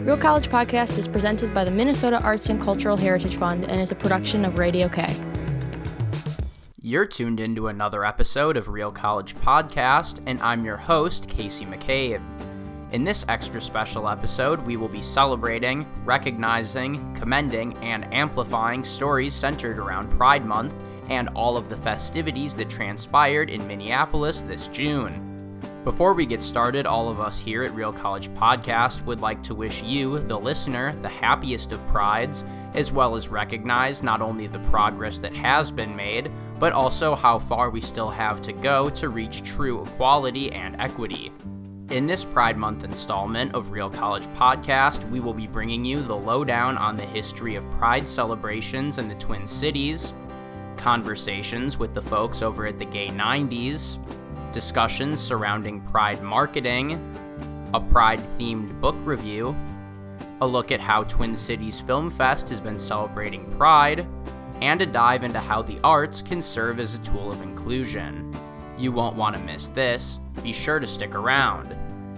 Real College Podcast is presented by the Minnesota Arts and Cultural Heritage Fund and is a production of Radio K. You're tuned into another episode of Real College Podcast, and I'm your host, Casey McCabe. In this extra special episode, we will be celebrating, recognizing, commending, and amplifying stories centered around Pride Month and all of the festivities that transpired in Minneapolis this June. Before we get started, all of us here at Real College Podcast would like to wish you, the listener, the happiest of Prides, as well as recognize not only the progress that has been made, but also how far we still have to go to reach true equality and equity. In this Pride Month installment of Real College Podcast, we will be bringing you the lowdown on the history of Pride celebrations in the Twin Cities, conversations with the folks over at the Gay 90s, discussions surrounding Pride marketing, a Pride-themed book review, a look at how Twin Cities Film Fest has been celebrating Pride, and a dive into how the arts can serve as a tool of inclusion. You won't want to miss this. Be sure to stick around.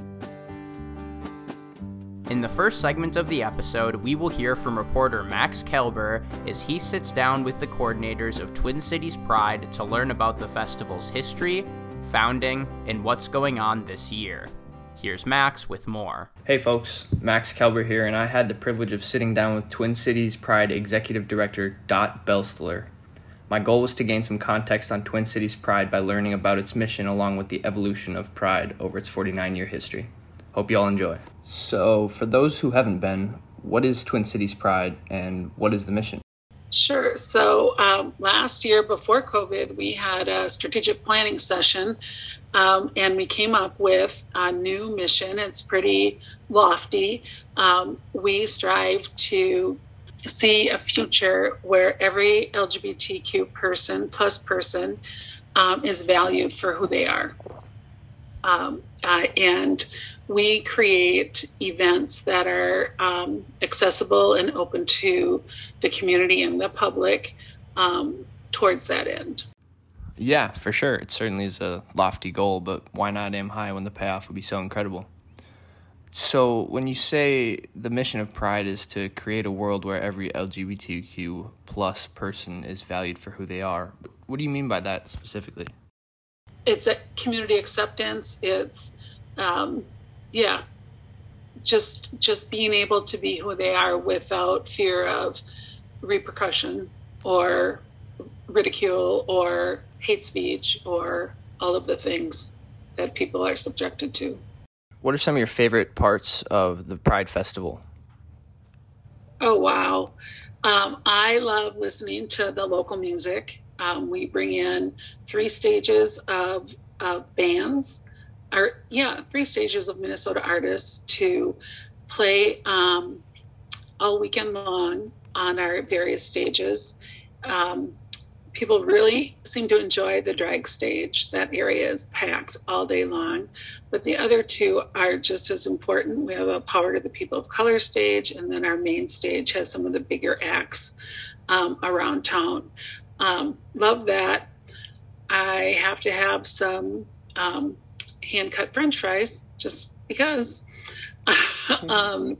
In the first segment of the episode, we will hear from reporter Max Kelber as he sits down with the coordinators of Twin Cities Pride to learn about the festival's history, founding, and what's going on this year. Here's Max with more. Hey folks, Max Kelber here, and I had the privilege of sitting down with Twin Cities Pride Executive Director Dot Belstler. My goal was to gain some context on Twin Cities Pride by learning about its mission along with the evolution of Pride over its 49-year history. Hope you all enjoy. So, for those who haven't been, what is Twin Cities Pride and what is the mission? Sure. So last year before COVID, we had a strategic planning session and we came up with a new mission. It's pretty lofty. We strive to see a future where every LGBTQ person is valued for who they are. And we create events that are accessible and open to the community and the public towards that end. Yeah, for sure. It certainly is a lofty goal, but why not aim high when the payoff would be so incredible? So when you say the mission of Pride is to create a world where every LGBTQ plus person is valued for who they are, what do you mean by that specifically? It's a community acceptance. It's just being able to be who they are without fear of repercussion or ridicule or hate speech or all of the things that people are subjected to. What are some of your favorite parts of the Pride Festival? Oh, wow. I love listening to the local music. We bring in 3 stages of bands, 3 stages of Minnesota artists to play all weekend long on our various stages. People really seem to enjoy the drag stage. That area is packed all day long. But the other 2 are just as important. We have a Power to the People of Color stage, and then our main stage has some of the bigger acts around town. Love that. I have to have some hand-cut French fries just because. I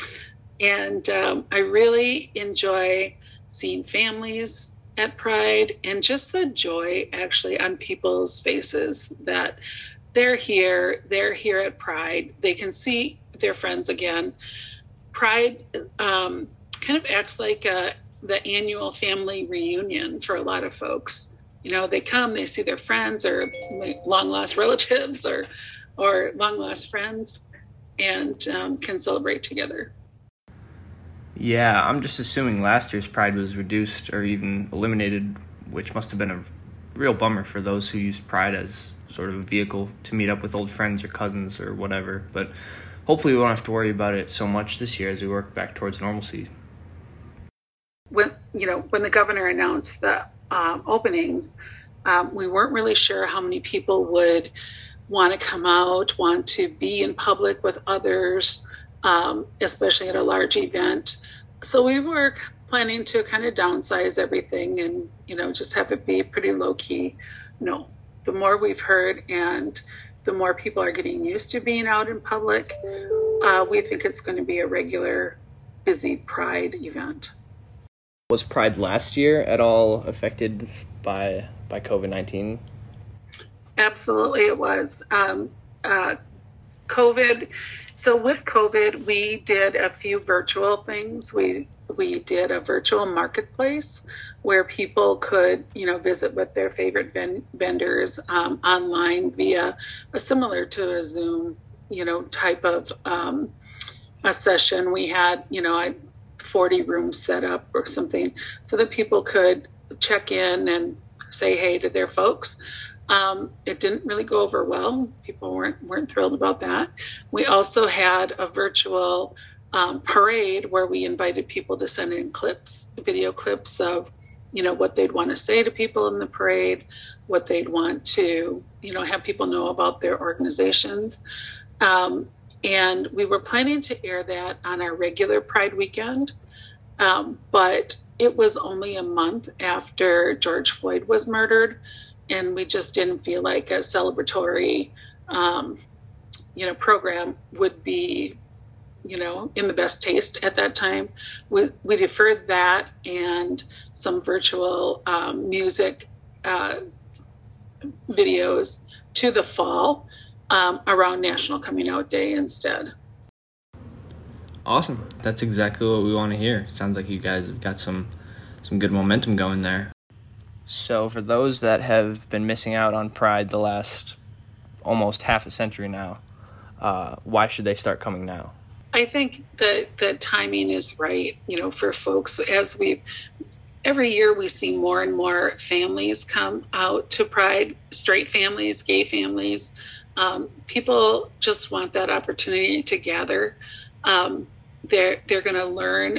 really enjoy seeing families at Pride and just the joy actually on people's faces that they're here at Pride. They can see their friends again. Pride kind of acts like the annual family reunion for a lot of folks. You know, they come, they see their friends or long-lost relatives or long-lost friends and can celebrate together. Yeah, I'm just assuming last year's Pride was reduced or even eliminated, which must have been a real bummer for those who used Pride as sort of a vehicle to meet up with old friends or cousins or whatever. But hopefully we won't have to worry about it so much this year as we work back towards normalcy. When the governor announced the openings, we weren't really sure how many people would want to come out, want to be in public with others, especially at a large event. So we were planning to kind of downsize everything and, just have it be pretty low key. No, the more we've heard and the more people are getting used to being out in public, we think it's going to be a regular busy Pride event. Was Pride last year at all affected by COVID-19? Absolutely, it was. COVID. So with COVID, we did a few virtual things. We did a virtual marketplace where people could, visit with their favorite vendors online via similar to a Zoom, type of a session. We had, 40 rooms set up or something so that people could check in and say hey to their folks. It didn't really go over well. People weren't thrilled about that. We also had a virtual parade where we invited people to send in video clips of, what they'd want to say to people in the parade, what they'd want to, have people know about their organizations. And we were planning to air that on our regular Pride weekend, but it was only a month after George Floyd was murdered, and we just didn't feel like a celebratory, program would be, in the best taste at that time. We deferred that and some virtual music videos to the fall. Around National Coming Out Day instead. Awesome. That's exactly what we want to hear. Sounds like you guys have got some good momentum going there. So for those that have been missing out on Pride the last almost half a century now, why should they start coming now? I think the timing is right, for folks. Every year we see more and more families come out to Pride, straight families, gay families. People just want that opportunity to gather. They're going to learn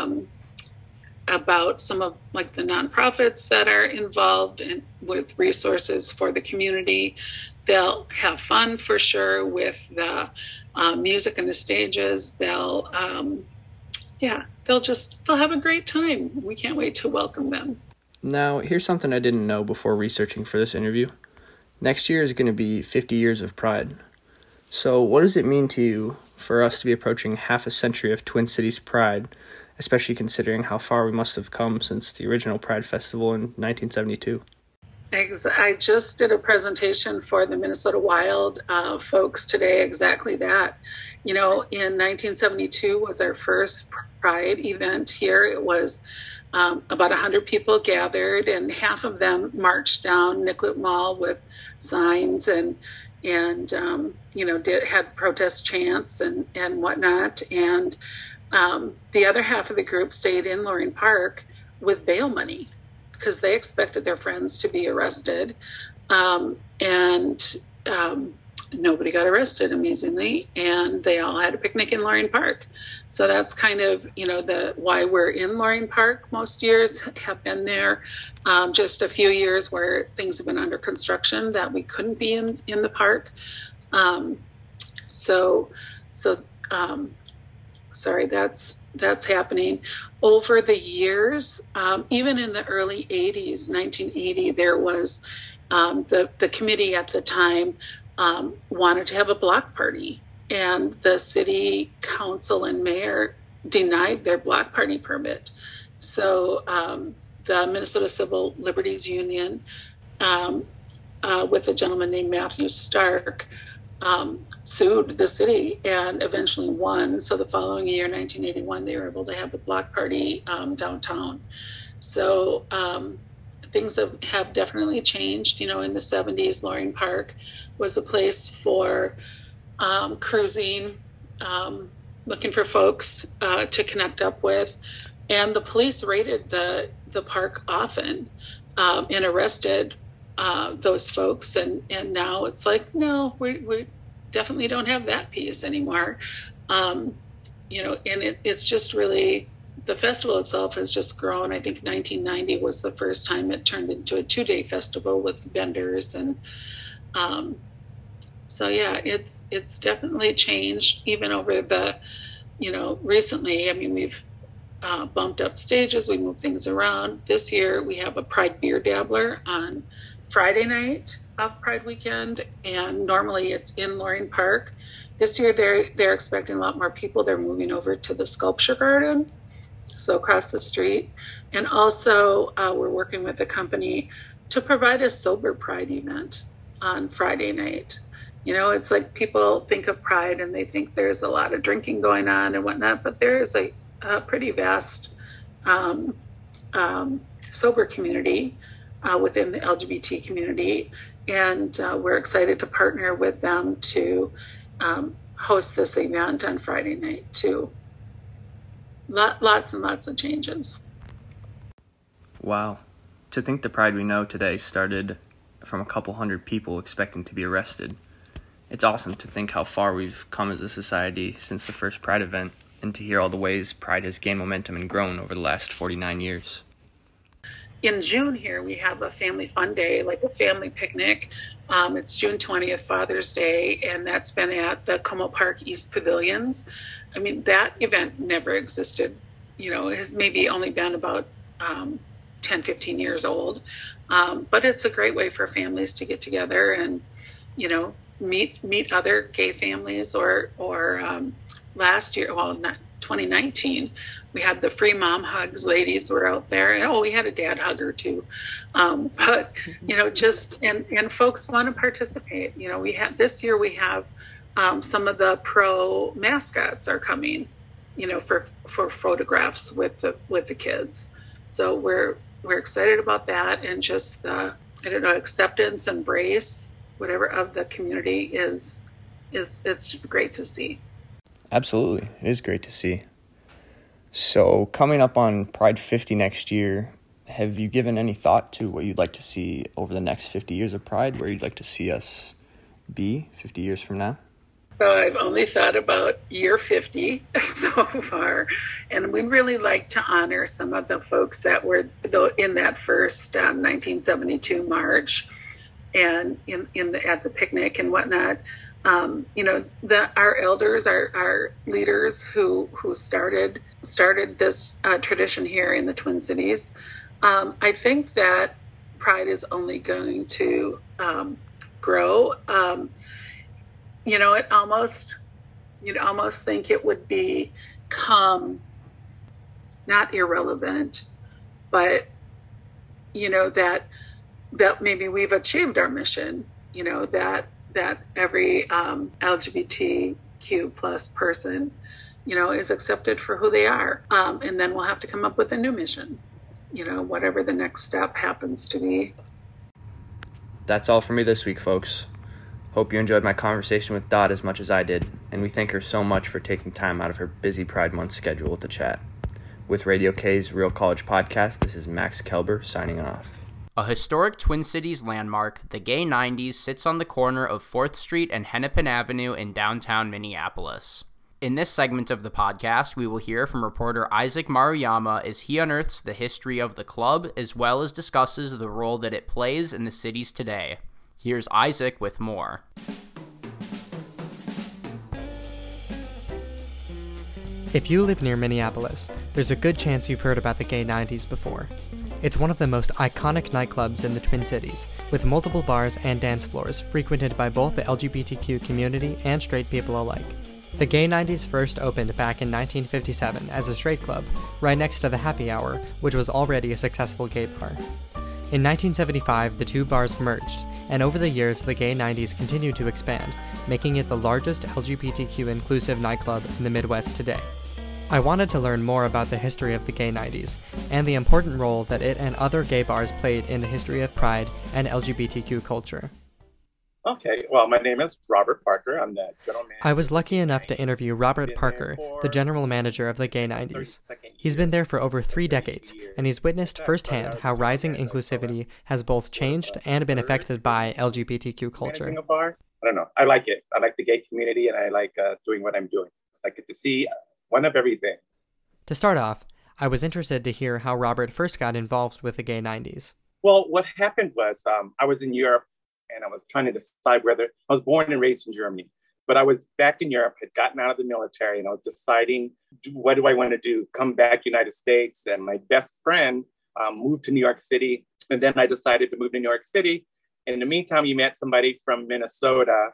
about some of the nonprofits that are involved with resources for the community. They'll have fun for sure with the music and the stages. They'll have a great time. We can't wait to welcome them. Now, here's something I didn't know before researching for this interview. Next year is going to be 50 years of Pride. So what does it mean to you for us to be approaching half a century of Twin Cities Pride, especially considering how far we must have come since the original Pride Festival in 1972? I just did a presentation for the Minnesota Wild folks today, exactly that. In 1972 was our first Pride event here. It was about 100 people gathered, and half of them marched down Nicollet Mall with signs and had protest chants and whatnot. And the other half of the group stayed in Loring Park with bail money because they expected their friends to be arrested. Nobody got arrested, amazingly, and they all had a picnic in Loring Park. So that's kind of, why we're in Loring Park. Most years have been there. Just a few years where things have been under construction that we couldn't be in the park. That's happening. Over the years, even in the early 80s, 1980, there was the committee at the time wanted to have a block party, and the city council and mayor denied their block party permit. So the Minnesota Civil Liberties Union, with a gentleman named Matthew Stark, sued the city and eventually won. So the following year, 1981, they were able to have the block party downtown. So things have definitely changed. In the 70s, Loring Park was a place for cruising, looking for folks to connect up with. And the police raided the park often and arrested those folks. And now it's like, no, we definitely don't have that piece anymore. And it's just really, the festival itself has just grown. I think 1990 was the first time it turned into a 2-day festival with vendors. And it's definitely changed even over the, recently. I mean, we've bumped up stages, we moved things around. This year we have a Pride Beer Dabbler on Friday night of Pride weekend, and normally it's in Loring Park. This year, they're expecting a lot more people. They're moving over to the Sculpture Garden, so across the street. And also, we're working with a company to provide a sober Pride event on Friday night. You know, it's like people think of Pride and they think there's a lot of drinking going on and whatnot, but there is a pretty vast sober community within the LGBT community. And we're excited to partner with them to host this event on Friday night too. Lots and lots of changes. Wow. To think the Pride we know today started from a couple hundred people expecting to be arrested. It's awesome to think how far we've come as a society since the first Pride event, and to hear all the ways Pride has gained momentum and grown over the last 49 years. In June here, we have a family fun day, like a family picnic. It's June 20th, Father's Day, and that's been at the Como Park East Pavilions. I mean, that event never existed. You know, it has maybe only been about 10, 15 years old. But it's a great way for families to get together and, you know, meet other gay families or last year, well, not 2019, we had the free mom hugs. Ladies were out there, and we had a dad hugger too. But you know, just and folks want to participate. You know, we have this year we have some of the pro mascots are coming, you know, for photographs with the kids. So we're excited about that, and just I don't know, acceptance, embrace, whatever of the community is it's great to see. Absolutely. It is great to see. So coming up on Pride 50 next year, have you given any thought to what you'd like to see over the next 50 years of Pride, where you'd like to see us be 50 years from now? So I've only thought about year 50 so far, and we'd really like to honor some of the folks that were in that first 1972 march and at the picnic and whatnot. You know, our elders, our leaders who started this tradition here in the Twin Cities. I think that Pride is only going to grow. You know, you'd almost think it would become not irrelevant, but you know that maybe we've achieved our mission. You know, that every LGBTQ plus person, you know, is accepted for who they are. And then we'll have to come up with a new mission, you know, whatever the next step happens to be. That's all for me this week, folks. Hope you enjoyed my conversation with Dot as much as I did, and we thank her so much for taking time out of her busy Pride Month schedule to chat. With Radio K's Real College Podcast, this is Max Kelber signing off. A historic Twin Cities landmark, the Gay 90s sits on the corner of 4th Street and Hennepin Avenue in downtown Minneapolis. In this segment of the podcast, we will hear from reporter Isaac Maruyama as he unearths the history of the club, as well as discusses the role that it plays in the cities today. Here's Isaac with more. If you live near Minneapolis, there's a good chance you've heard about the Gay 90s before. It's one of the most iconic nightclubs in the Twin Cities, with multiple bars and dance floors frequented by both the LGBTQ community and straight people alike. The Gay 90s first opened back in 1957 as a straight club, right next to the Happy Hour, which was already a successful gay bar. In 1975, the two bars merged, and over the years the Gay 90s continued to expand, making it the largest LGBTQ-inclusive nightclub in the Midwest today. I wanted to learn more about the history of the Gay 90s, and the important role that it and other gay bars played in the history of Pride and LGBTQ culture. Okay, well, my name is Robert Parker. I'm the general manager. I was lucky enough to interview Robert Parker, the general manager of the Gay 90s. He's been there for over 3 decades, and he's witnessed firsthand how rising inclusivity has both changed and been affected by LGBTQ culture. I don't know. I like it. I like the gay community, and I like doing what I'm doing. I get to see one of everything. To start off, I was interested to hear how Robert first got involved with the Gay 90s. Well, what happened was I was in Europe, and I was trying to decide whether I was born and raised in Germany, but I was back in Europe, had gotten out of the military, and I was deciding, what do I want to do? Come back to the United States. And my best friend moved to New York City. And then I decided to move to New York City. And in the meantime, you met somebody from Minnesota.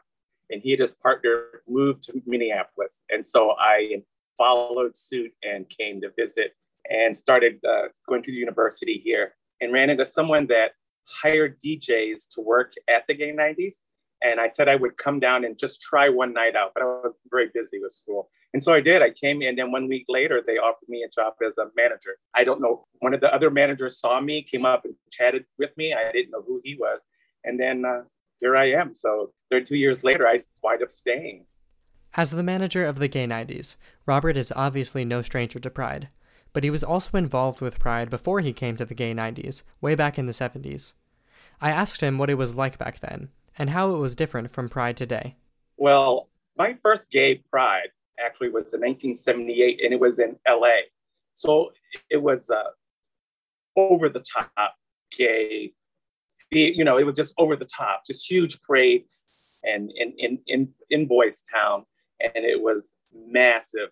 and he and his partner moved to Minneapolis. And so I followed suit and came to visit and started going to the university here and ran into someone that hired DJs to work at the Gay 90s. And I said I would come down and just try one night out, but I was very busy with school. And so I did. I came in, and 1 week later, they offered me a job as a manager. I don't know. One of the other managers saw me, came up and chatted with me. I didn't know who he was. And then here I am. So 32 years later, I wind up staying. As the manager of the Gay 90s, Robert is obviously no stranger to Pride. But he was also involved with Pride before he came to the Gay 90s, way back in the 70s. I asked him what it was like back then, and how it was different from Pride today. Well, my first gay Pride actually was in 1978, and it was in LA. So it was over the top gay, it was just over the top, just huge parade and in Boys Town, and it was massive.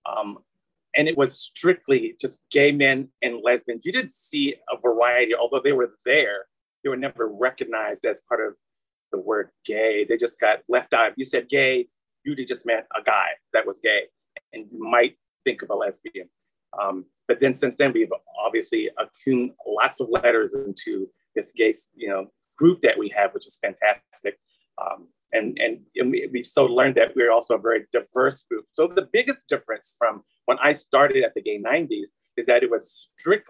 And it was strictly just gay men and lesbians. You didn't see a variety, although they were there, they were never recognized as part of the word gay. They just got left out. If you said gay, usually just meant a guy that was gay, and you might think of a lesbian. But then since then, we've obviously accumulated lots of letters into this gay, group that we have, which is fantastic. And we've so learned that we're also a very diverse group. So the biggest difference from when I started at the Gay 90s is that it was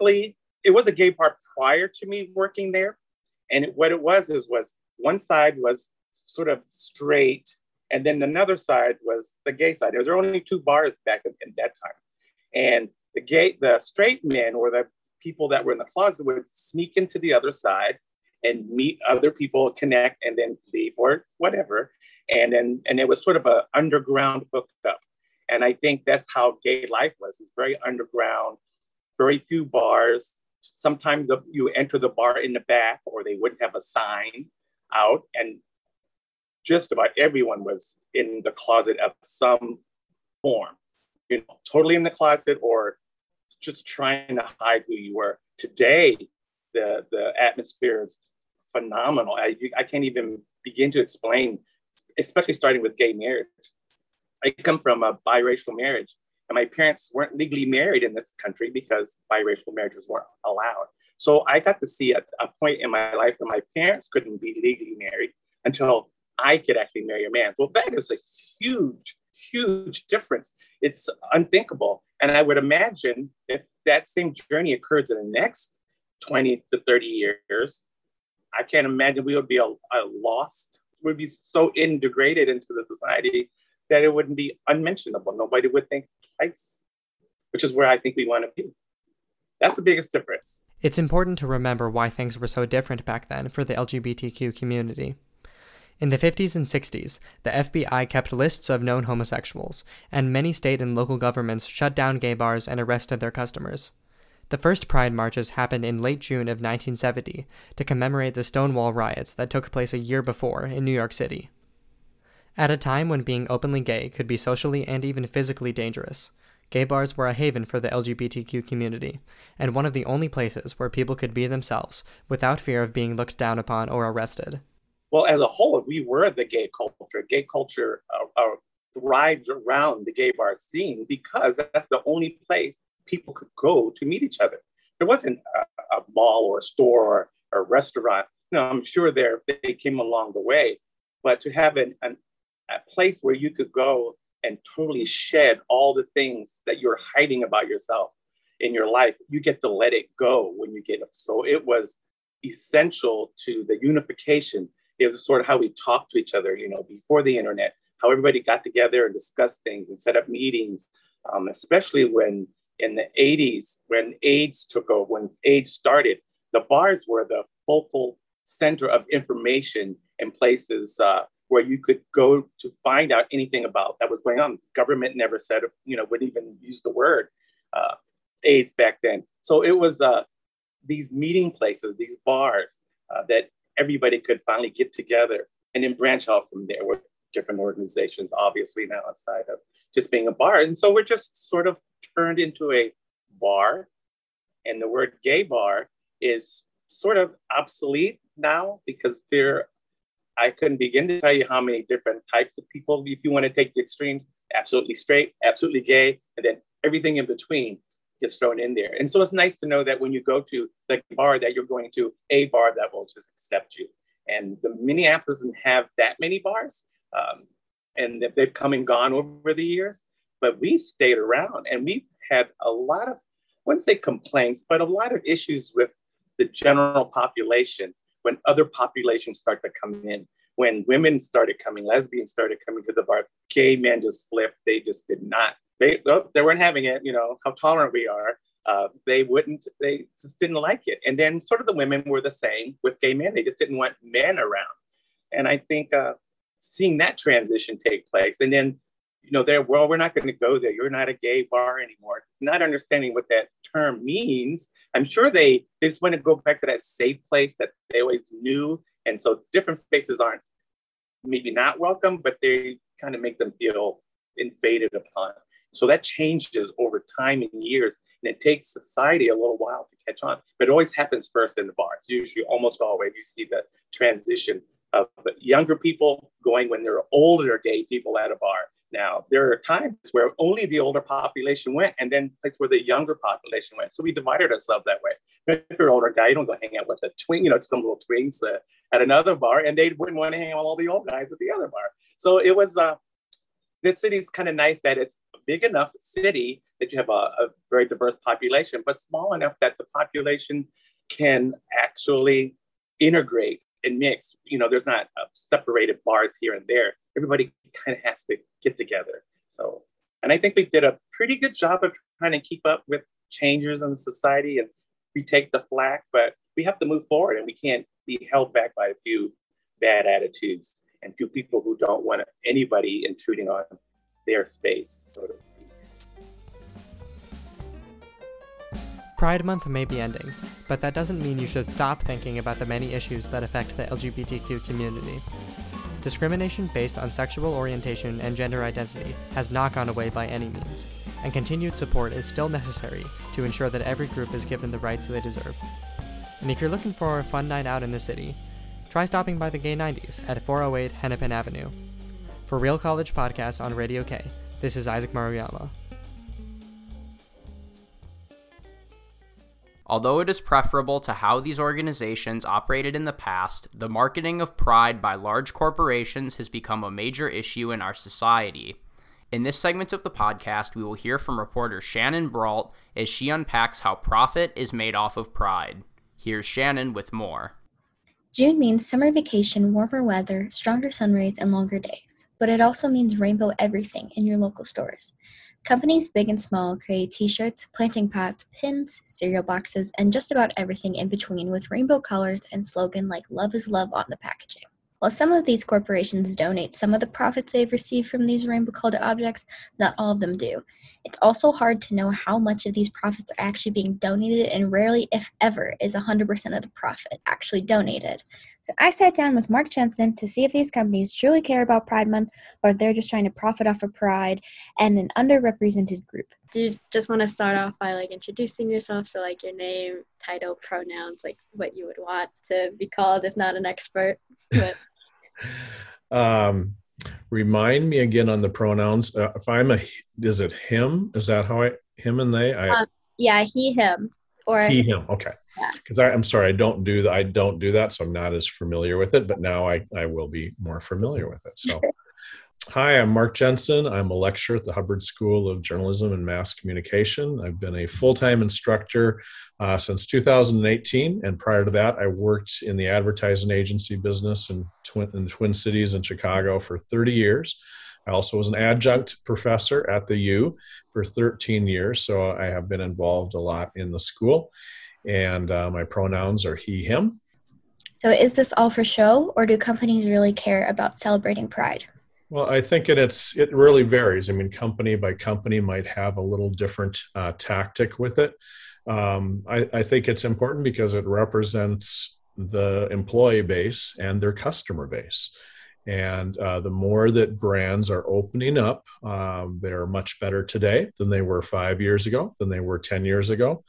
a gay bar prior to me working there. And what it was one side was sort of straight, and then another side was the gay side. There were only two bars back in that time. And the straight men, or the people that were in the closet, would sneak into the other side and meet other people, connect, and then leave or whatever. And it was sort of an underground hookup. And I think that's how gay life was. It's very underground, very few bars. Sometimes you enter the bar in the back, or they wouldn't have a sign out. And just about everyone was in the closet of some form, totally in the closet or just trying to hide who you were. Today, the atmosphere is phenomenal. I can't even begin to explain, especially starting with gay marriage. I come from a biracial marriage, and my parents weren't legally married in this country because biracial marriages weren't allowed. So I got to see a point in my life where my parents couldn't be legally married until I could actually marry a man. Well, that is a huge, huge difference. It's unthinkable. And I would imagine if that same journey occurs in the next 20 to 30 years, I can't imagine we would be lost. We'd be so integrated into the society that it wouldn't be unmentionable. Nobody would think twice, which is where I think we want to be. That's the biggest difference. It's important to remember why things were so different back then for the LGBTQ community. In the 50s and 60s, the FBI kept lists of known homosexuals, and many state and local governments shut down gay bars and arrested their customers. The first Pride marches happened in late June of 1970 to commemorate the Stonewall riots that took place a year before in New York City. At a time when being openly gay could be socially and even physically dangerous, gay bars were a haven for the LGBTQ community, and one of the only places where people could be themselves without fear of being looked down upon or arrested. Well, as a whole, we were the gay culture. Gay culture thrives around the gay bar scene because that's the only place people could go to meet each other. There wasn't a mall or a store or a restaurant. I'm sure they came along the way, but to have a place where you could go and totally shed all the things that you're hiding about yourself in your life, you get to let it go when you get it. So it was essential to the unification. It was sort of how we talked to each other, before the internet, how everybody got together and discussed things and set up meetings, especially when in the 80s, when AIDS took over, when AIDS started, the bars were the focal center of information and places where you could go to find out anything about that was going on. Government never said, wouldn't even use the word AIDS back then. So it was these meeting places, these bars that everybody could finally get together and then branch out from there with different organizations, obviously now outside of just being a bar. And so we're just sort of turned into a bar. And the word gay bar is sort of obsolete now because there I couldn't begin to tell you how many different types of people, if you want to take the extremes, absolutely straight, absolutely gay, and then everything in between gets thrown in there. And so it's nice to know that when you go to the bar, that you're going to a bar that will just accept you. And the Minneapolis doesn't have that many bars, and they've come and gone over the years, but we stayed around and we've had a lot of, I wouldn't say complaints, but a lot of issues with the general population when other populations start to come in. When women started coming, lesbians started coming to the bar, gay men just flipped. They just did not. They weren't having it, how tolerant we are. They just didn't like it. And then sort of the women were the same with gay men. They just didn't want men around. And I think seeing that transition take place, and then, we're not going to go there. You're not a gay bar anymore. Not understanding what that term means. I'm sure they just want to go back to that safe place that they always knew. And so different faces aren't maybe not welcome, but they kind of make them feel invaded upon. So that changes over time and years, and it takes society a little while to catch on. But it always happens first in the bars. Usually, almost always, you see the transition of younger people going when there are older gay people at a bar. Now, there are times where only the older population went, and then places where the younger population went. So we divided ourselves that way. If you're an older guy, you don't go hang out with a twink, some little twinks at another bar, and they wouldn't want to hang out with all the old guys at the other bar. So it was, this city's kind of nice that it's a big enough city that you have a very diverse population, but small enough that the population can actually integrate and mix. There's not separated bars here and there. Everybody kind of has to get together. So, and I think we did a pretty good job of trying to keep up with changes in society, and we take the flack, but we have to move forward, and we can't be held back by a few bad attitudes and few people who don't want anybody intruding on their space, so to speak. Pride Month may be ending, but that doesn't mean you should stop thinking about the many issues that affect the LGBTQ community. Discrimination based on sexual orientation and gender identity has not gone away by any means, and continued support is still necessary to ensure that every group is given the rights they deserve. And if you're looking for a fun night out in the city, try stopping by the Gay 90s at 408 Hennepin Avenue. For Real College Podcast on Radio K, this is Isaac Maruyama. Although it is preferable to how these organizations operated in the past, the marketing of Pride by large corporations has become a major issue in our society. In this segment of the podcast, we will hear from reporter Shannon Brault as she unpacks how profit is made off of Pride. Here's Shannon with more. June means summer vacation, warmer weather, stronger sun rays, and longer days. But it also means rainbow everything in your local stores. Companies big and small create t-shirts, planting pots, pins, cereal boxes, and just about everything in between with rainbow colors and slogan like "Love is Love" on the packaging. While some of these corporations donate some of the profits they've received from these rainbow-colored objects, not all of them do. It's also hard to know how much of these profits are actually being donated, and rarely, if ever, is 100% of the profit actually donated. So I sat down with Mark Jensen to see if these companies truly care about Pride Month, or if they're just trying to profit off of Pride and an underrepresented group. Do you just want to start off by introducing yourself? So your name, title, pronouns, what you would want to be called if not an expert. But remind me again on the pronouns. If I'm is it him? Is that how him and they? Yeah, he, him, or he, him. Okay. Because I'm sorry, I don't do that, so I'm not as familiar with it. But now I will be more familiar with it. So, hi, I'm Mark Jensen. I'm a lecturer at the Hubbard School of Journalism and Mass Communication. I've been a full-time instructor since 2018, and prior to that, I worked in the advertising agency business in the Twin Cities in Chicago for 30 years. I also was an adjunct professor at the U for 13 years, so I have been involved a lot in the school, and my pronouns are he, him. So is this all for show, or do companies really care about celebrating Pride? Well, I think it really varies. I mean, company by company might have a little different tactic with it. I think it's important because it represents the employee base and their customer base. And the more that brands are opening up, they're much better today than they were 5 years ago, than they were 10 years ago.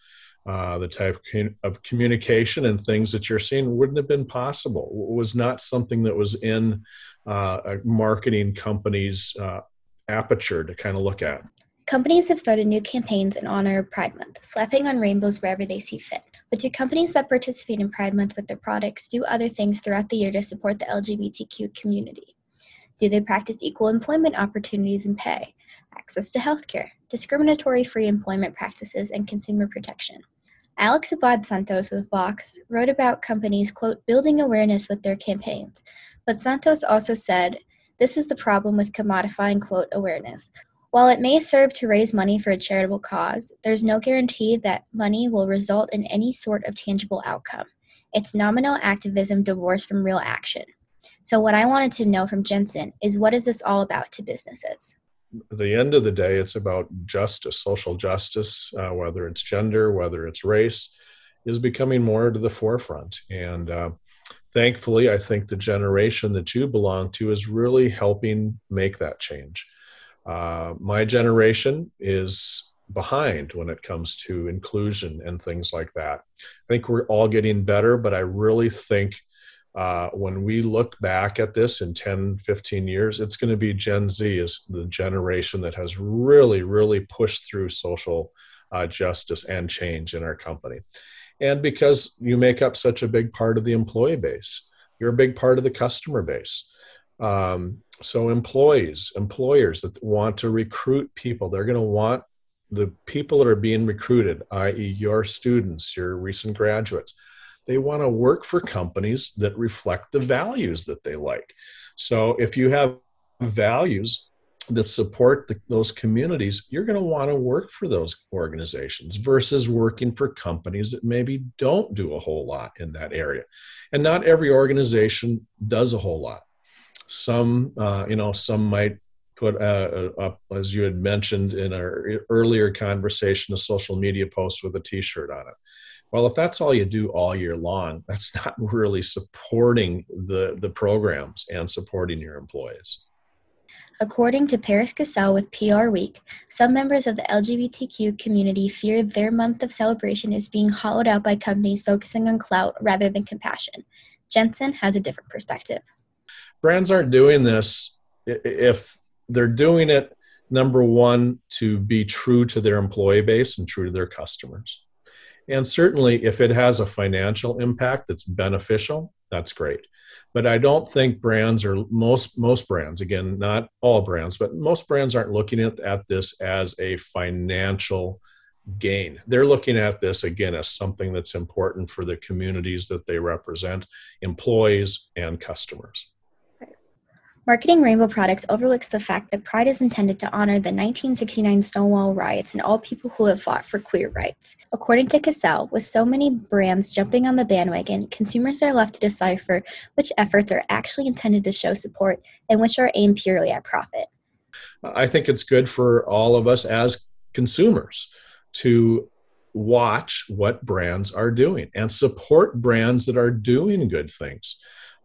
the type of communication and things that you're seeing wouldn't have been possible. It was not something that was in a marketing company's aperture to kind of look at. Companies have started new campaigns in honor of Pride Month, slapping on rainbows wherever they see fit. But do companies that participate in Pride Month with their products do other things throughout the year to support the LGBTQ community? Do they practice equal employment opportunities and pay, access to healthcare, discriminatory-free employment practices, and consumer protection? Alex Abad Santos with Vox wrote about companies, quote, building awareness with their campaigns. But Santos also said, this is the problem with commodifying, quote, awareness. While it may serve to raise money for a charitable cause, there's no guarantee that money will result in any sort of tangible outcome. It's nominal activism divorced from real action. So what I wanted to know from Jensen is, what is this all about to businesses? At the end of the day, it's about justice, social justice, whether it's gender, whether it's race, is becoming more to the forefront. And thankfully, I think the generation that you belong to is really helping make that change. My generation is behind when it comes to inclusion and things like that. I think we're all getting better, but I really think when we look back at this in 10, 15 years, it's going to be Gen Z is the generation that has really, really pushed through social justice and change in our company. And because you make up such a big part of the employee base, you're a big part of the customer base. So employers that want to recruit people, they're going to want the people that are being recruited, i.e. your students, your recent graduates, they want to work for companies that reflect the values that they like. So if you have values that support those communities, you're going to want to work for those organizations versus working for companies that maybe don't do a whole lot in that area. And not every organization does a whole lot. Some might put up, as you had mentioned in our earlier conversation, a social media post with a t-shirt on it. Well, if that's all you do all year long, that's not really supporting the programs and supporting your employees. According to Paris Cassell with PR Week, some members of the LGBTQ community fear their month of celebration is being hollowed out by companies focusing on clout rather than compassion. Jensen has a different perspective. Brands aren't doing this if they're doing it, number one, to be true to their employee base and true to their customers. And certainly if it has a financial impact that's beneficial, that's great. But I don't think brands are, most brands, again, not all brands, but most brands aren't looking at this as a financial gain. They're looking at this, again, as something that's important for the communities that they represent, employees and customers. Marketing rainbow products overlooks the fact that Pride is intended to honor the 1969 Stonewall riots and all people who have fought for queer rights. According to Cassell, with so many brands jumping on the bandwagon, consumers are left to decipher which efforts are actually intended to show support and which are aimed purely at profit. I think it's good for all of us as consumers to watch what brands are doing and support brands that are doing good things.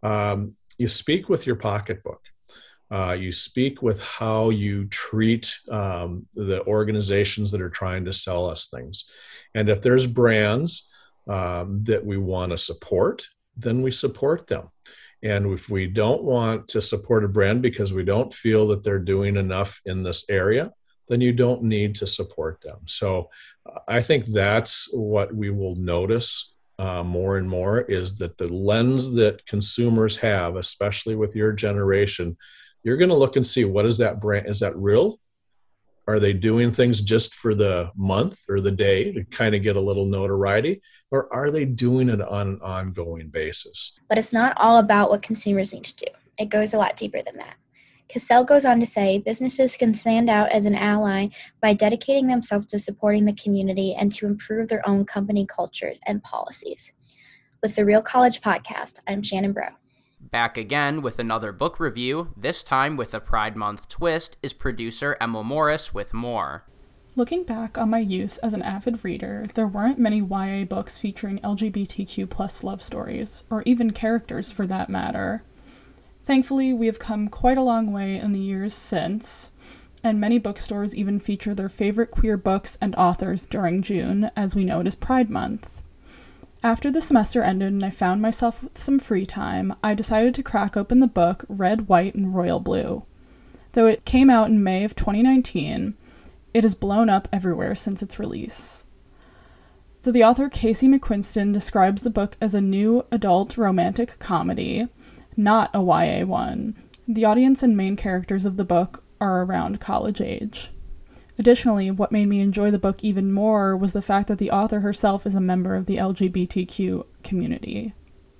You speak with your pocketbook. You speak with how you treat the organizations that are trying to sell us things. And if there's brands that we want to support, then we support them. And if we don't want to support a brand because we don't feel that they're doing enough in this area, then you don't need to support them. So I think that's what we will notice more and more, is that the lens that consumers have, especially with your generation, you're going to look and see, what is that brand? Is that real? Are they doing things just for the month or the day to kind of get a little notoriety? Or are they doing it on an ongoing basis? But it's not all about what consumers need to do. It goes a lot deeper than that. Cassell goes on to say, businesses can stand out as an ally by dedicating themselves to supporting the community and to improve their own company cultures and policies. With the Real College Podcast, I'm Shannon Breaux. Back again with another book review, this time with a Pride Month twist, is producer Emma Morris with more. Looking back on my youth as an avid reader, there weren't many YA books featuring LGBTQ plus love stories, or even characters for that matter. Thankfully, we have come quite a long way in the years since. and many bookstores even feature their favorite queer books and authors during June, as we know it is Pride Month. After the semester ended and I found myself with some free time, I decided to crack open the book Red, White, and Royal Blue. Though it came out in May of 2019, it has blown up everywhere since its release. So the author Casey McQuiston describes the book as a new adult romantic comedy, not a YA one. The audience and main characters of the book are around college age. Additionally, what made me enjoy the book even more was the fact that the author herself is a member of the LGBTQ community.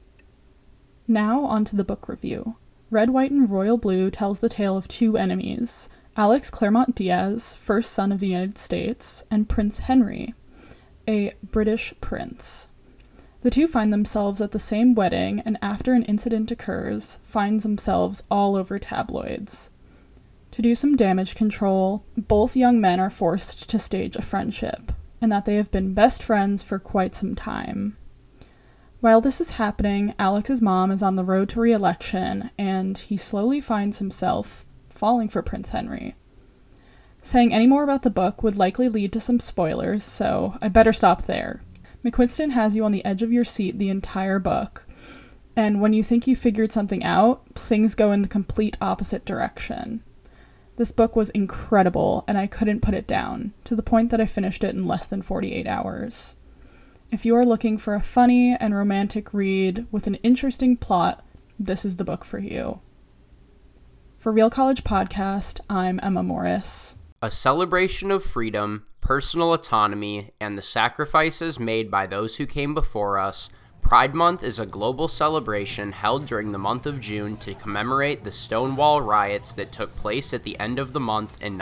Now onto the book review. Red, White, and Royal Blue tells the tale of two enemies, Alex Claremont Diaz, first son of the United States, and Prince Henry, a British prince. The two find themselves at the same wedding, and after an incident occurs, find themselves all over tabloids. To do some damage control, both young men are forced to stage a friendship, and that they have been best friends for quite some time. While this is happening, Alex's mom is on the road to re-election, and he slowly finds himself falling for Prince Henry. Saying any more about the book would likely lead to some spoilers, so I better stop there. McQuiston has you on the edge of your seat the entire book, and when you think you figured something out, things go in the complete opposite direction. This book was incredible, and I couldn't put it down, to the point that I finished it in less than 48 hours. If you are looking for a funny and romantic read with an interesting plot, this is the book for you. For Real College Podcast, I'm Emma Morris. A celebration of freedom, personal autonomy, and the sacrifices made by those who came before us, Pride Month is a global celebration held during the month of June to commemorate the Stonewall riots that took place at the end of the month in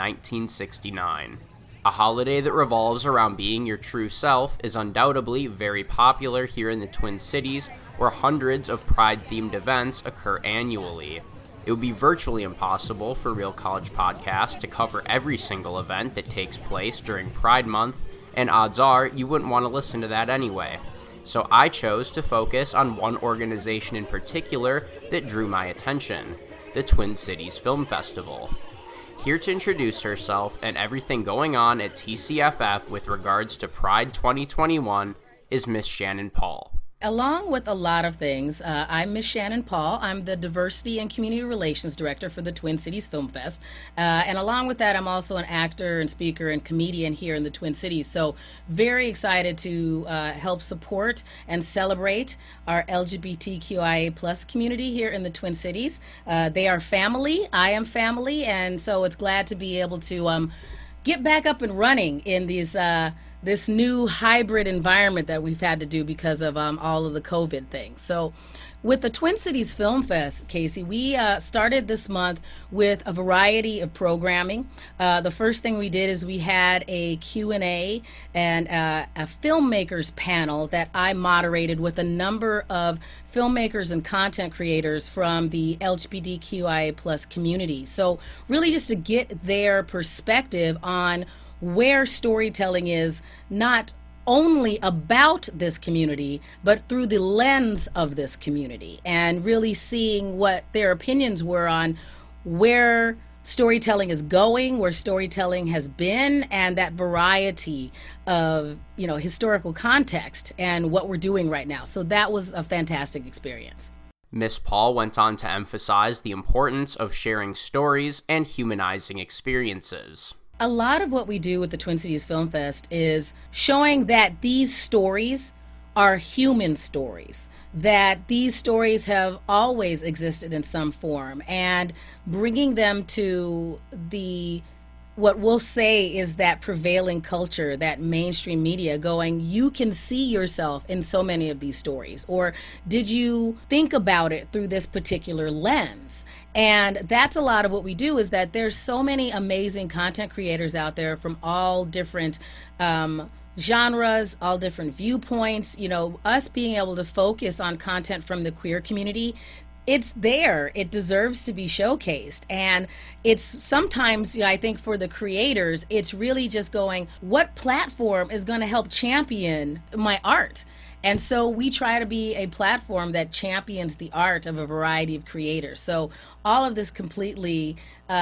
1969. A holiday that revolves around being your true self is undoubtedly very popular here in the Twin Cities, where hundreds of Pride-themed events occur annually. It would be virtually impossible for Real College Podcast to cover every single event that takes place during Pride Month, and odds are you wouldn't want to listen to that anyway. So I chose to focus on one organization in particular that drew my attention, the Twin Cities Film Festival. Here to introduce herself and everything going on at TCFF with regards to Pride 2021 is Miss Shannon Paul. Along with a lot of things, I'm Miss Shannon Paul. I'm the Diversity and Community Relations Director for the Twin Cities Film Fest. And along with that, I'm also an actor and speaker and comedian here in the Twin Cities. So very excited to help support and celebrate our LGBTQIA plus community here in the Twin Cities. They are family. I am family. And so it's glad to be able to get back up and running in these this new hybrid environment that we've had to do because of all of the COVID things. So with the Twin Cities Film Fest, Casey, we started this month with a variety of programming. The first thing we did is we had a Q&A and a filmmakers panel that I moderated with a number of filmmakers and content creators from the LGBTQIA plus community. So really just to get their perspective on where storytelling is not only about this community, but through the lens of this community, and really seeing what their opinions were on where storytelling is going, where storytelling has been, and that variety of, historical context and what we're doing right now. So that was a fantastic experience. Miss Paul went on to emphasize the importance of sharing stories and humanizing experiences. A lot of what we do with the Twin Cities Film Fest is showing that these stories are human stories, that these stories have always existed in some form, and bringing them to what we'll say is that prevailing culture, that mainstream media, going, you can see yourself in so many of these stories, or did you think about it through this particular lens? And that's a lot of what we do, is that there's so many amazing content creators out there from all different genres, all different viewpoints. Us being able to focus on content from the queer community, it's there. It deserves to be showcased. And it's sometimes, I think for the creators, it's really just going, what platform is going to help champion my art? And so we try to be a platform that champions the art of a variety of creators. So all of this completely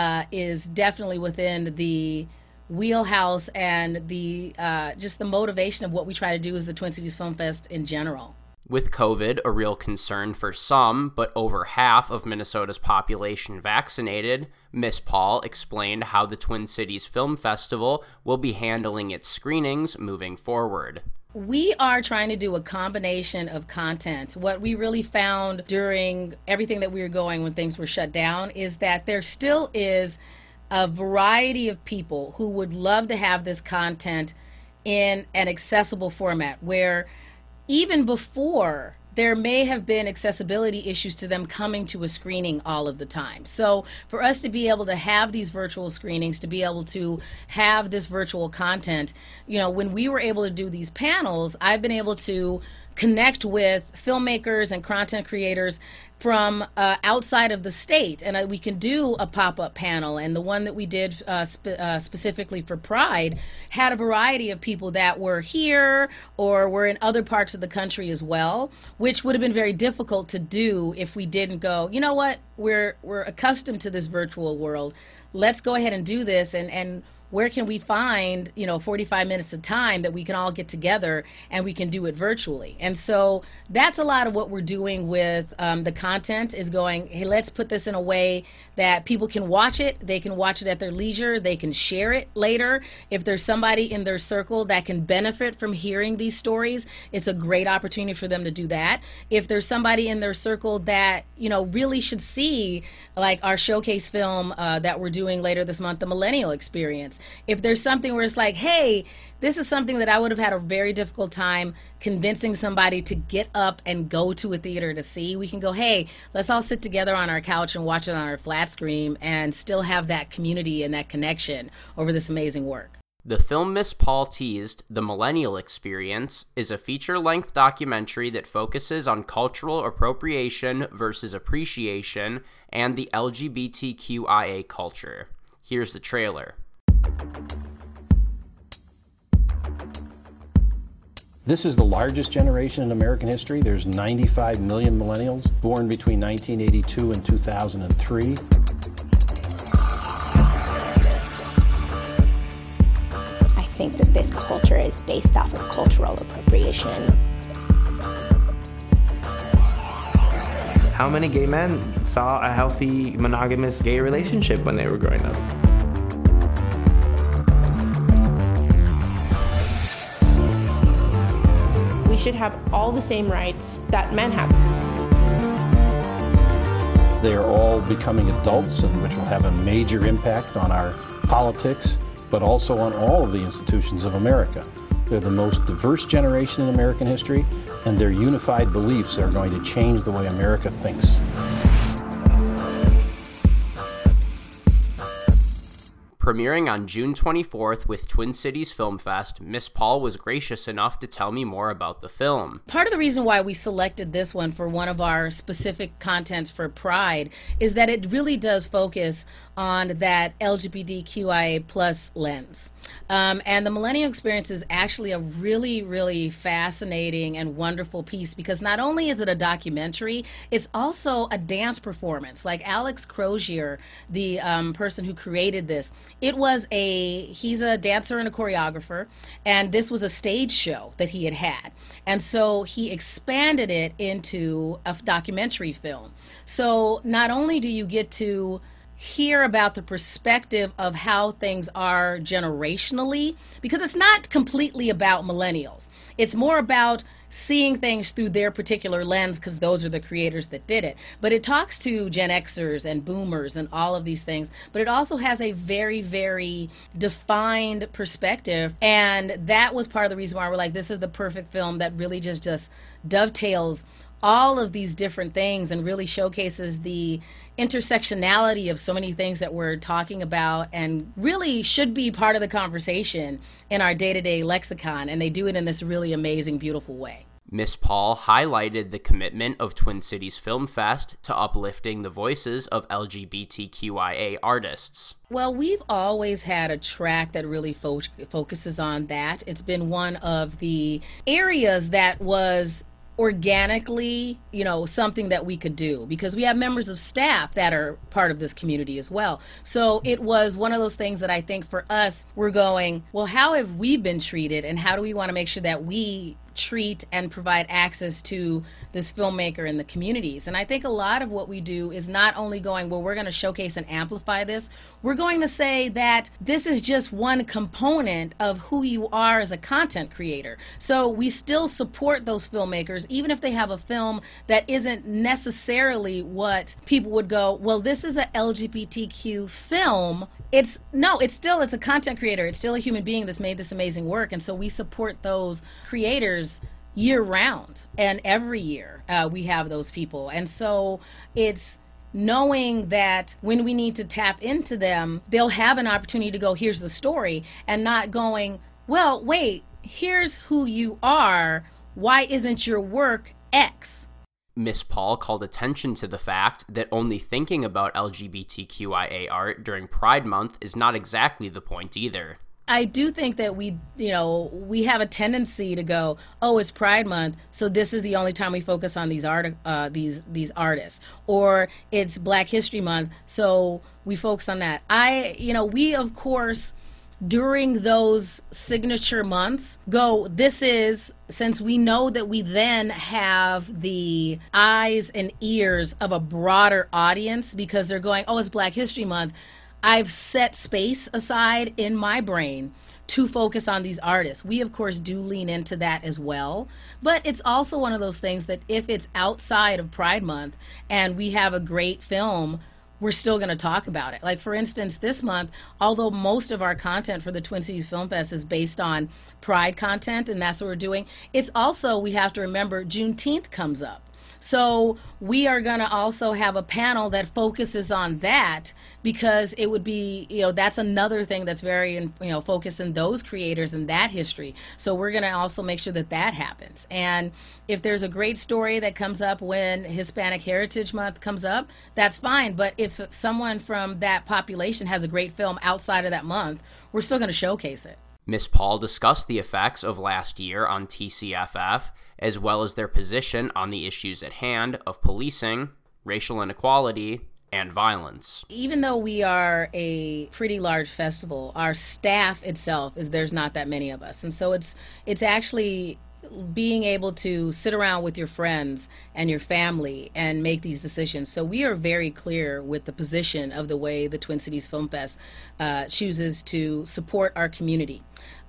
is definitely within the wheelhouse and the just the motivation of what we try to do as the Twin Cities Film Fest in general. With COVID a real concern for some, but over half of Minnesota's population vaccinated, Miss Paul explained how the Twin Cities Film Festival will be handling its screenings moving forward. We are trying to do a combination of content. What we really found during everything that we were going when things were shut down is that there still is a variety of people who would love to have this content in an accessible format where even before there may have been accessibility issues to them coming to a screening all of the time. So for us to be able to have these virtual screenings, to be able to have this virtual content, when we were able to do these panels, I've been able to connect with filmmakers and content creators from outside of the state, and we can do a pop-up panel. And the one that we did specifically for Pride had a variety of people that were here or were in other parts of the country as well, which would have been very difficult to do if we didn't go, you know what, we're accustomed to this virtual world. Let's go ahead and do this, and where can we find 45 minutes of time that we can all get together and we can do it virtually? And so that's a lot of what we're doing with the content, is going, hey, let's put this in a way that people can watch it. They can watch it at their leisure. They can share it later. If there's somebody in their circle that can benefit from hearing these stories, it's a great opportunity for them to do that. If there's somebody in their circle that really should see, like our showcase film that we're doing later this month, The Millennial Experience. If there's something where it's like, hey, this is something that I would have had a very difficult time convincing somebody to get up and go to a theater to see, we can go, hey, let's all sit together on our couch and watch it on our flat screen and still have that community and that connection over this amazing work. The film Miss Paul teased, The Millennial Experience, is a feature-length documentary that focuses on cultural appropriation versus appreciation and the LGBTQIA culture. Here's the trailer. This is the largest generation in American history. There's 95 million millennials born between 1982 and 2003. I think that this culture is based off of cultural appropriation. How many gay men saw a healthy monogamous gay relationship when they were growing up? Should have all the same rights that men have. They are all becoming adults, and which will have a major impact on our politics, but also on all of the institutions of America. They're the most diverse generation in American history, and their unified beliefs are going to change the way America thinks. Premiering on June 24th with Twin Cities Film Fest, Miss Paul was gracious enough to tell me more about the film. Part of the reason why we selected this one for one of our specific contents for Pride is that it really does focus on that LGBTQIA plus lens. And the Millennial Experience is actually a really, really fascinating and wonderful piece, because not only is it a documentary, it's also a dance performance. Like Alex Crozier, the person who created this, he's a dancer and a choreographer, and this was a stage show that he had. And so he expanded it into a documentary film. So not only do you get to hear about the perspective of how things are generationally, because it's not completely about millennials. It's more about seeing things through their particular lens, because those are the creators that did it. But it talks to Gen Xers and boomers and all of these things. But it also has a very, very defined perspective. And that was part of the reason why we're like, this is the perfect film that really just dovetails all of these different things and really showcases the intersectionality of so many things that we're talking about, and really should be part of the conversation in our day-to-day lexicon, and they do it in this really amazing, beautiful way. Miss Paul highlighted the commitment of Twin Cities Film Fest to uplifting the voices of LGBTQIA artists. Well, we've always had a track that really focuses on that. It's been one of the areas that was organically, something that we could do, because we have members of staff that are part of this community as well. So it was one of those things that I think for us, we're going, well, how have we been treated, and how do we want to make sure that we treat and provide access to this filmmaker in the communities? And I think a lot of what we do is not only going, well, we're going to showcase and amplify this, we're going to say that this is just one component of who you are as a content creator. So we still support those filmmakers, even if they have a film that isn't necessarily what people would go, well, this is an LGBTQ film. It's a content creator. It's still a human being that's made this amazing work. And so we support those creators year round, and every year we have those people. And so it's knowing that when we need to tap into them, they'll have an opportunity to go, here's the story, and not going, well, wait, here's who you are. Why isn't your work X? Miss Paul called attention to the fact that only thinking about LGBTQIA art during Pride Month is not exactly the point either. I do think that we have a tendency to go, oh, it's Pride Month, so this is the only time we focus on these artists, or it's Black History Month, so we focus on that. We of course, during those signature months, since we know that we then have the eyes and ears of a broader audience, because they're going, oh, it's Black History Month, I've set space aside in my brain to focus on these artists. We, of course, do lean into that as well. But it's also one of those things that if it's outside of Pride Month and we have a great film, we're still going to talk about it. Like, for instance, this month, although most of our content for the Twin Cities Film Fest is based on Pride content, and that's what we're doing, it's also, we have to remember, Juneteenth comes up. So we are going to also have a panel that focuses on that, because it would be, that's another thing that's very, focused in those creators and that history. So we're going to also make sure that that happens. And if there's a great story that comes up when Hispanic Heritage Month comes up, that's fine. But if someone from that population has a great film outside of that month, we're still going to showcase it. Miss Paul discussed the effects of last year on TCFF, as well as their position on the issues at hand of policing, racial inequality, and violence. Even though we are a pretty large festival, our staff itself there's not that many of us. And so it's actually being able to sit around with your friends and your family and make these decisions. So we are very clear with the position of the way the Twin Cities Film Fest chooses to support our community.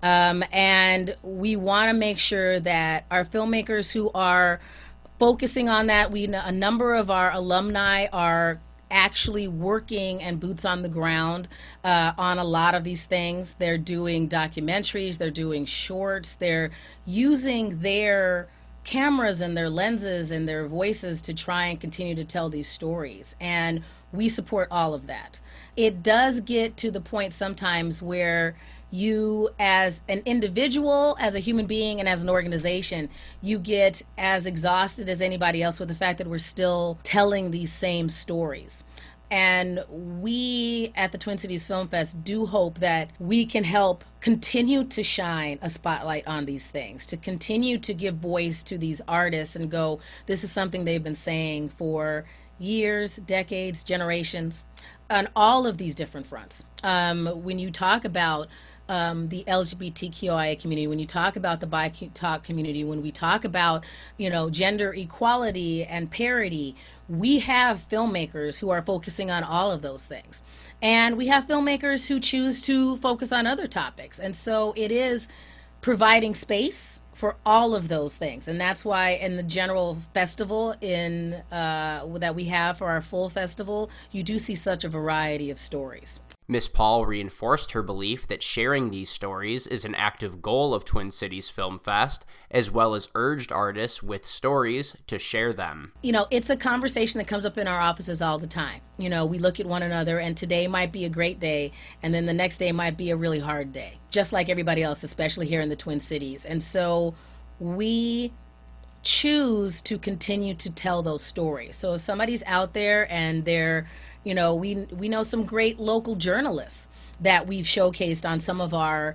And we want to make sure that our filmmakers who are focusing on that, a number of our alumni are actually working and boots on the ground on a lot of these things. They're doing documentaries, they're doing shorts, they're using their cameras and their lenses and their voices to try and continue to tell these stories. And we support all of that. It does get to the point sometimes where you, as an individual, as a human being, and as an organization, you get as exhausted as anybody else with the fact that we're still telling these same stories. And we at the Twin Cities Film Fest do hope that we can help continue to shine a spotlight on these things, to continue to give voice to these artists and go, this is something they've been saying for years, decades, generations, on all of these different fronts. When you talk about the LGBTQIA community, when you talk about the BIPOC community, when we talk about, gender equality and parity, we have filmmakers who are focusing on all of those things. And we have filmmakers who choose to focus on other topics. And so it is providing space for all of those things. And that's why in the general festival that we have for our full festival, you do see such a variety of stories. Miss Paul reinforced her belief that sharing these stories is an active goal of Twin Cities Film Fest, as well as urged artists with stories to share them. It's a conversation that comes up in our offices all the time. We look at one another, and today might be a great day, and then the next day might be a really hard day, just like everybody else, especially here in the Twin Cities. And so we choose to continue to tell those stories. So if somebody's out there and they're, we know some great local journalists that we've showcased on some of our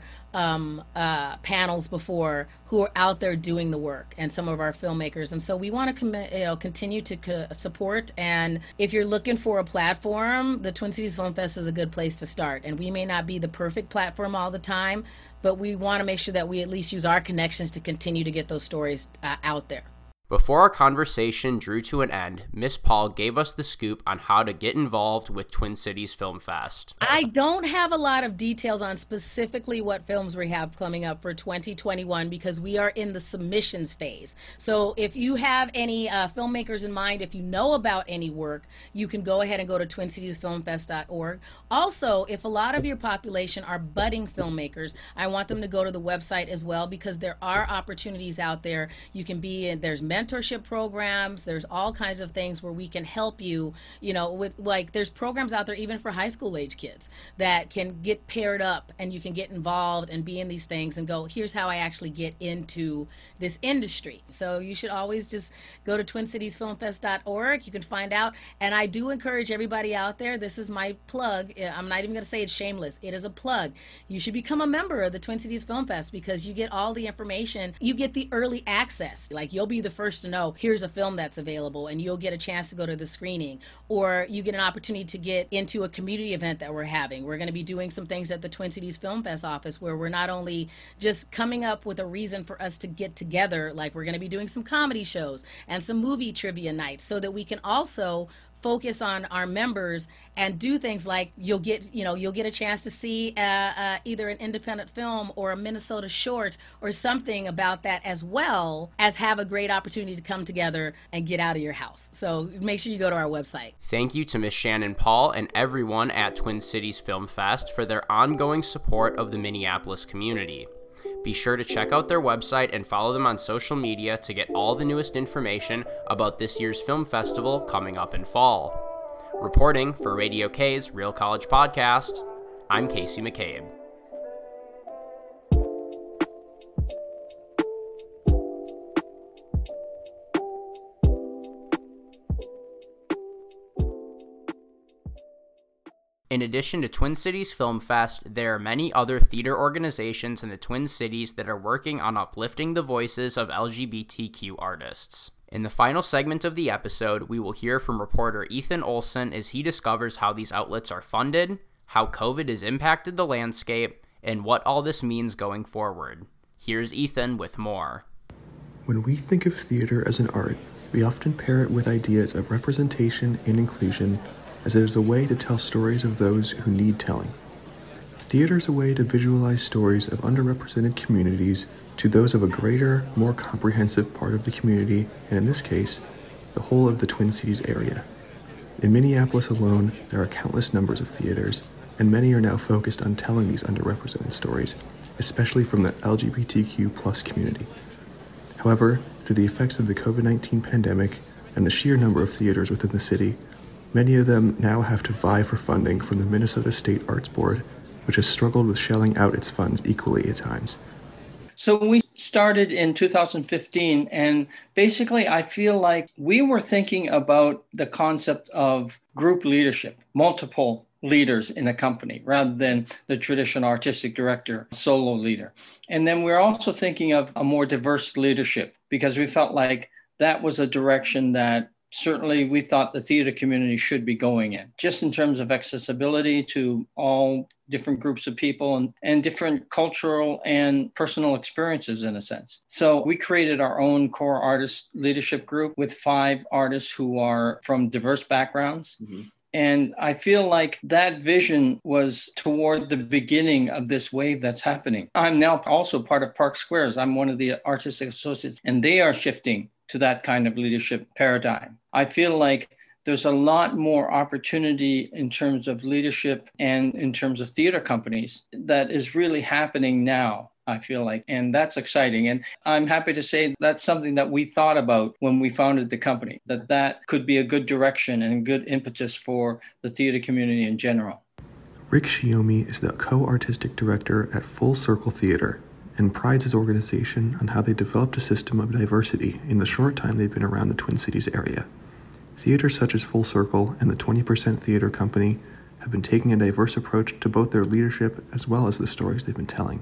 panels before, who are out there doing the work, and some of our filmmakers. And so we want to continue to support. And if you're looking for a platform, the Twin Cities Film Fest is a good place to start. And we may not be the perfect platform all the time, but we want to make sure that we at least use our connections to continue to get those stories out there. Before our conversation drew to an end, Miss Paul gave us the scoop on how to get involved with Twin Cities Film Fest. I don't have a lot of details on specifically what films we have coming up for 2021 because we are in the submissions phase. So if you have any filmmakers in mind, if you know about any work, you can go ahead and go to twincitiesfilmfest.org. Also, if a lot of your population are budding filmmakers, I want them to go to the website as well, because there are opportunities out there. You can be in, there's mentorship programs, there's all kinds of things where we can help you, with there's programs out there even for high school age kids that can get paired up, and you can get involved and be in these things and go, here's how I actually get into this industry. So you should always just go to twincitiesfilmfest.org. You can find out. And I do encourage everybody out there, this is my plug. I'm not even going to say it's shameless. It is a plug. You should become a member of the Twin Cities Film Fest, because you get all the information. You get the early access. You'll be the first to know, here's a film that's available, and you'll get a chance to go to the screening, or you get an opportunity to get into a community event that we're having. We're going to be doing some things at the Twin Cities Film Fest office where we're not only just coming up with a reason for us to get together, we're going to be doing some comedy shows and some movie trivia nights, so that we can also focus on our members and do things like you'll get a chance to see either an independent film or a Minnesota short or something about that, as well as have a great opportunity to come together and get out of your house. So make sure you go to our website. Thank you to Miss Shannon Paul and everyone at Twin Cities Film Fest for their ongoing support of the Minneapolis community. Be sure to check out their website and follow them on social media to get all the newest information about this year's film festival coming up in fall. Reporting for Radio K's Real College Podcast, I'm Casey McCabe. In addition to Twin Cities Film Fest, there are many other theater organizations in the Twin Cities that are working on uplifting the voices of LGBTQ artists. In the final segment of the episode, we will hear from reporter Ethan Olson as he discovers how these outlets are funded, how COVID has impacted the landscape, and what all this means going forward. Here's Ethan with more. When we think of theater as an art, we often pair it with ideas of representation and inclusion, as it is a way to tell stories of those who need telling. Theater is a way to visualize stories of underrepresented communities to those of a greater, more comprehensive part of the community, and in this case, the whole of the Twin Cities area. In Minneapolis alone, there are countless numbers of theaters, and many are now focused on telling these underrepresented stories, especially from the LGBTQ+ community. However, through the effects of the COVID-19 pandemic and the sheer number of theaters within the city, many of them now have to vie for funding from the Minnesota State Arts Board, which has struggled with shelling out its funds equally at times. So we started in 2015, and basically I feel like we were thinking about the concept of group leadership, multiple leaders in a company, rather than the traditional artistic director, solo leader. And then we're also thinking of a more diverse leadership, because we felt like that was a direction that certainly we thought the theater community should be going in, just in terms of accessibility to all different groups of people and different cultural and personal experiences, in a sense. So we created our own core artist leadership group with 5 artists who are from diverse backgrounds. Mm-hmm. And I feel like that vision was toward the beginning of this wave that's happening. I'm now also part of Park Squares. I'm one of the artistic associates, and they are shifting to that kind of leadership paradigm. I feel like there's a lot more opportunity in terms of leadership and in terms of theater companies that is really happening now, I feel like, and that's exciting. And I'm happy to say that's something that we thought about when we founded the company, that could be a good direction and good impetus for the theater community in general. Rick Shiomi is the co-artistic director at Full Circle Theater, and prides his organization on how they developed a system of diversity in the short time they've been around the Twin Cities area. Theaters such as Full Circle and the 20% Theater Company have been taking a diverse approach to both their leadership as well as the stories they've been telling.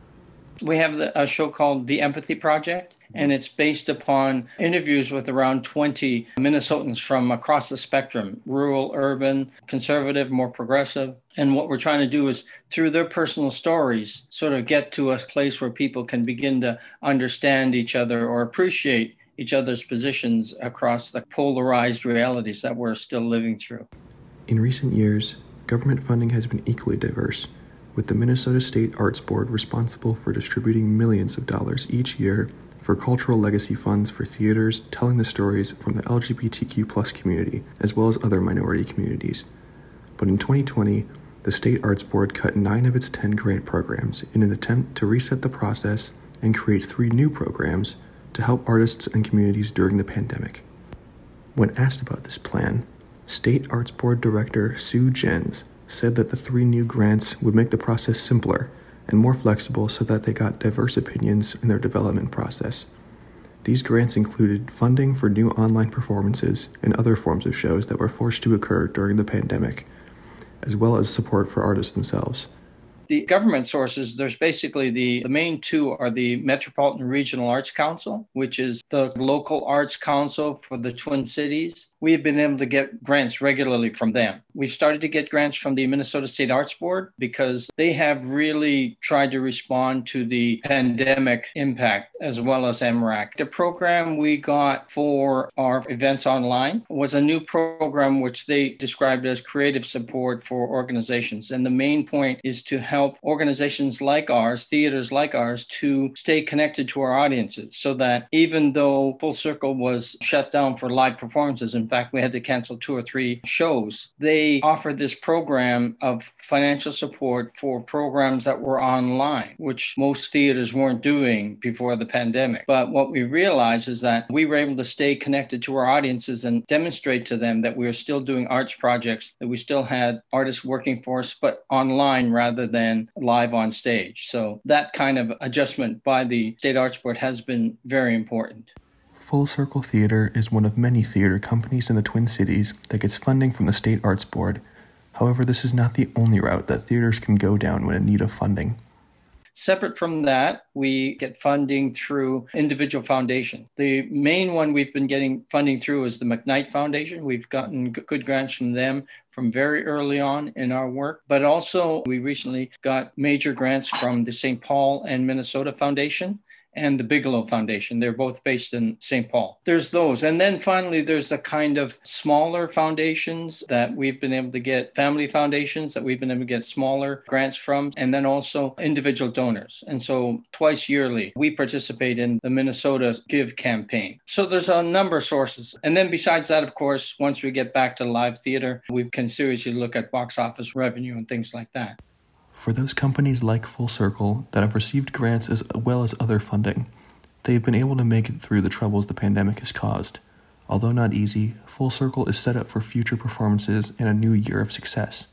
We have a show called The Empathy Project, and it's based upon interviews with around 20 Minnesotans from across the spectrum, rural, urban, conservative, more progressive. And what we're trying to do is, through their personal stories, sort of get to a place where people can begin to understand each other or appreciate each other's positions across the polarized realities that we're still living through. In recent years, government funding has been equally diverse, with the Minnesota State Arts Board responsible for distributing millions of dollars each year for cultural legacy funds for theaters telling the stories from the LGBTQ+ community, as well as other minority communities. But in 2020, the State Arts Board cut 9 of its 10 grant programs in an attempt to reset the process and create 3 new programs to help artists and communities during the pandemic. When asked about this plan, State Arts Board Director Sue Jens said that the 3 new grants would make the process simpler and more flexible so that they got diverse opinions in their development process. These grants included funding for new online performances and other forms of shows that were forced to occur during the pandemic, as well as support for artists themselves. The government sources, there's basically the main 2 are the Metropolitan Regional Arts Council, which is the local arts council for the Twin Cities. We've been able to get grants regularly from them. We've started to get grants from the Minnesota State Arts Board because they have really tried to respond to the pandemic impact as well as MRAC. The program we got for our events online was a new program which they described as creative support for organizations. And the main point is to help organizations like ours, theaters like ours, to stay connected to our audiences so that even though Full Circle was shut down for live performances, in fact, we had to cancel 2 or 3 shows, they offered this program of financial support for programs that were online, which most theaters weren't doing before the pandemic. But what we realized is that we were able to stay connected to our audiences and demonstrate to them that we were still doing arts projects, that we still had artists working for us, but online rather than live on stage. So that kind of adjustment by the State Arts Board has been very important. Full Circle Theater is one of many theater companies in the Twin Cities that gets funding from the State Arts Board. However, this is not the only route that theaters can go down when in need of funding. Separate from that, we get funding through individual foundations. The main one we've been getting funding through is the McKnight Foundation. We've gotten good grants from them from very early on in our work, but also we recently got major grants from the St. Paul and Minnesota Foundation and the Bigelow Foundation. They're both based in St. Paul. There's those. And then finally, there's the kind of smaller foundations that we've been able to get, family foundations that we've been able to get smaller grants from, and then also individual donors. And so twice yearly, we participate in the Minnesota Give campaign. So there's a number of sources. And then besides that, of course, once we get back to live theater, we can seriously look at box office revenue and things like that. For those companies like Full Circle that have received grants as well as other funding, they've been able to make it through the troubles the pandemic has caused. Although not easy, Full Circle is set up for future performances and a new year of success.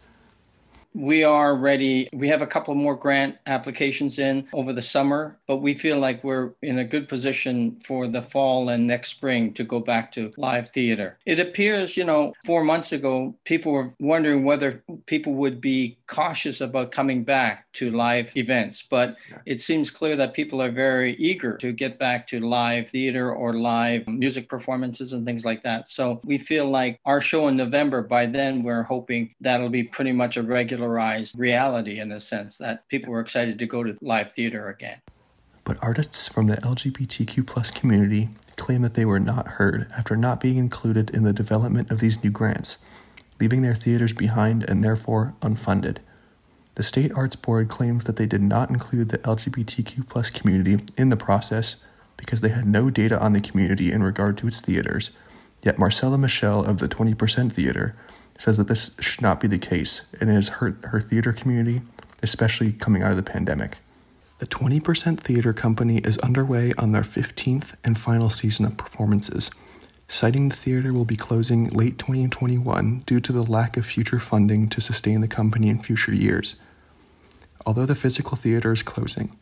We are ready. We have a couple more grant applications in over the summer, but we feel like we're in a good position for the fall and next spring to go back to live theater. It appears, 4 months ago, people were wondering whether people would be cautious about coming back to live events, but it seems clear that people are very eager to get back to live theater or live music performances and things like that. So we feel like our show in November, by then we're hoping that'll be pretty much a regularized reality in the sense that people were excited to go to live theater again. But artists from the LGBTQ+ community claim that they were not heard after not being included in the development of these new grants, leaving their theaters behind and therefore unfunded. The State Arts Board claims that they did not include the LGBTQ+ community in the process because they had no data on the community in regard to its theaters, yet Marcella Michelle of the 20% Theater says that this should not be the case, and it has hurt her theater community, especially coming out of the pandemic. The 20% Theater Company is underway on their 15th and final season of performances, citing the theater will be closing late 2021 due to the lack of future funding to sustain the company in future years. Although the physical theater is closing,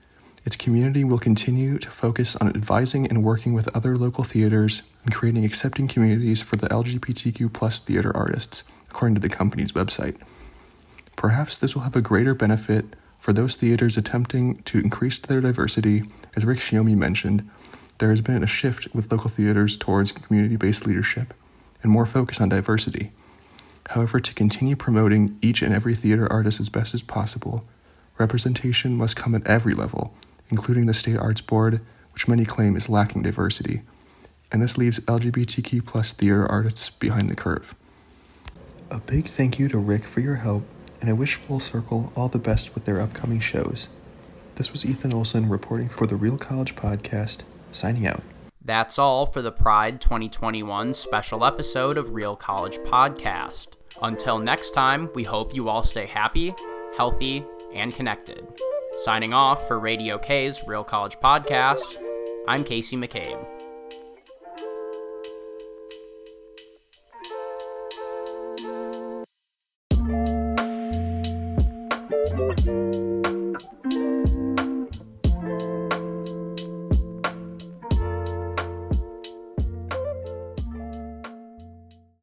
its community will continue to focus on advising and working with other local theaters and creating accepting communities for the LGBTQ+ theater artists, according to the company's website. Perhaps this will have a greater benefit for those theaters attempting to increase their diversity. As Rick Shiomi mentioned, there has been a shift with local theaters towards community-based leadership and more focus on diversity. However, to continue promoting each and every theater artist as best as possible, representation must come at every level, including the State Arts Board, which many claim is lacking diversity, and this leaves LGBTQ+ theater artists behind the curve. A big thank you to Rick for your help, and I wish Full Circle all the best with their upcoming shows. This was Ethan Olson reporting for the Real College Podcast, signing out. That's all for the Pride 2021 special episode of Real College Podcast. Until next time, we hope you all stay happy, healthy, and connected. Signing off for Radio K's Real College Podcast, I'm Casey McCabe.